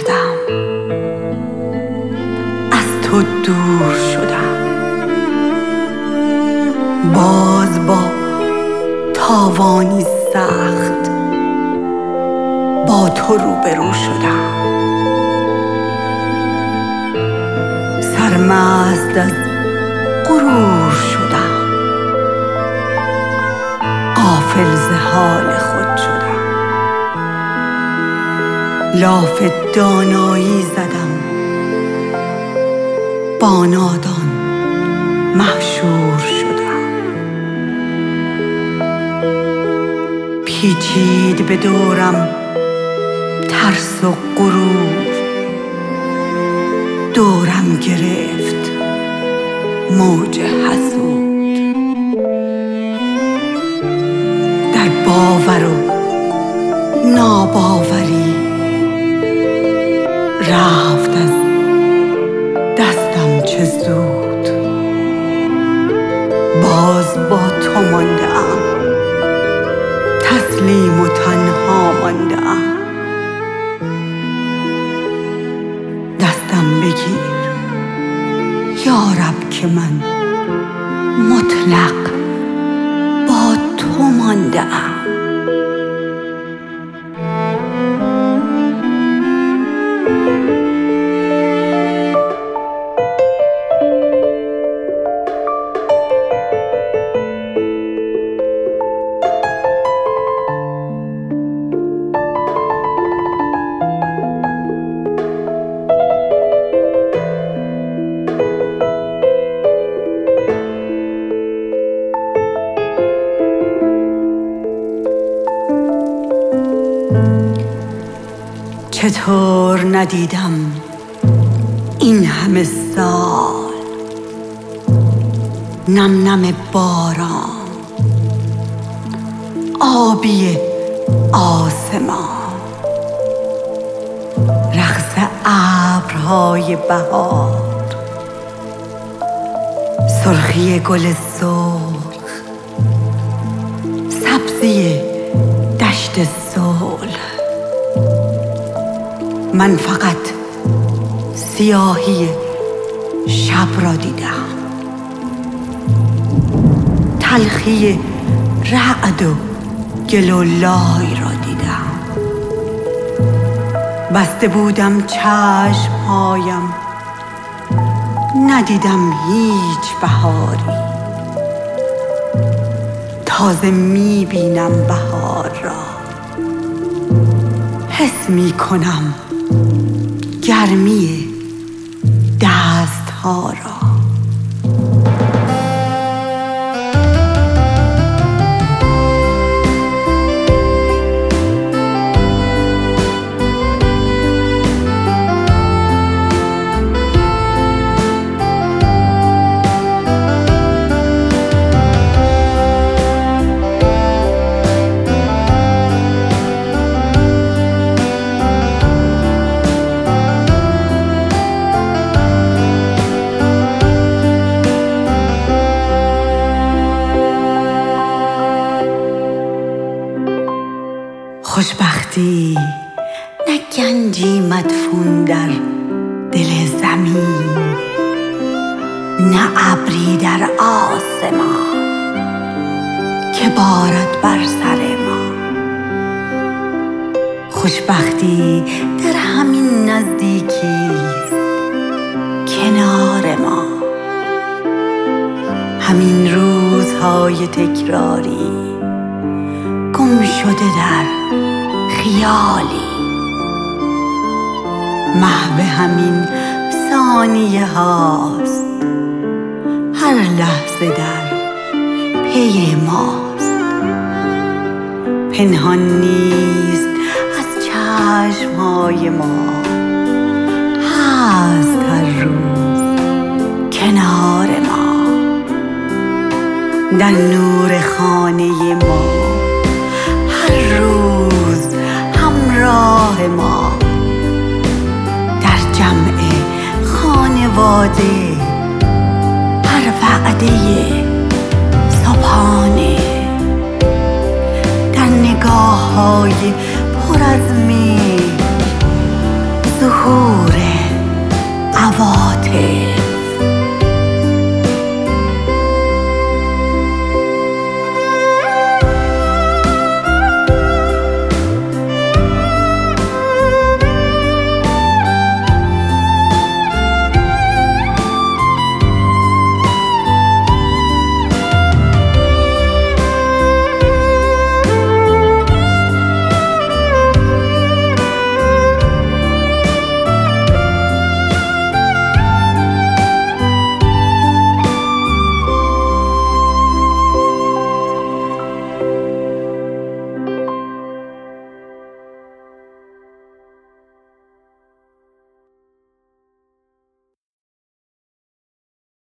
کردم، از تو دور شدم، باز با تاوانی سخت با تو روبرو شدم. سرمست از غرور شدم، غافل ز حال خود شدم. لاف دانایی زدم، با نادان محشور شدم. پیچید به دورم ترس و غرور، دورم گرفت موج حسود. در باور و ناباوری رفت از دستم چه زود. باز با تو مانده ام، تسلیم و تنها مانده ام. دستم بگیر یا رب که من مطلق با تو مانده ام. چطور ندیدم این همه سال نم نم باران، آبی آسمان، رقص ابرهای بهار، سرخی گل سرخ، سبزی دشت صلح. من فقط سیاهی شب را دیدم، تلخی رعد و گل و لای را دیدم. بسته بودم چشمهایم، ندیدم هیچ بهاری. تازه میبینم بهار را، حس میکنم گرمی دستها را. خوشبختی نه گنجی مدفون در دل زمین، نه ابری در آسمان که بارد بر سر ما. خوشبختی در همین نزدیکیست کنار ما، همین روزهای تکراری گم شده در خیالی. محو همین ثانیه هاست، هر لحظه در پی ماست. پنهان نیست از چشمهای ما، هست هر روز کنار ما. در نور خانه ما هر روز همراه ما، در جمع خانواده هر وعده صبحانه، در نگاه‌های پر از مهر ظهور عواطف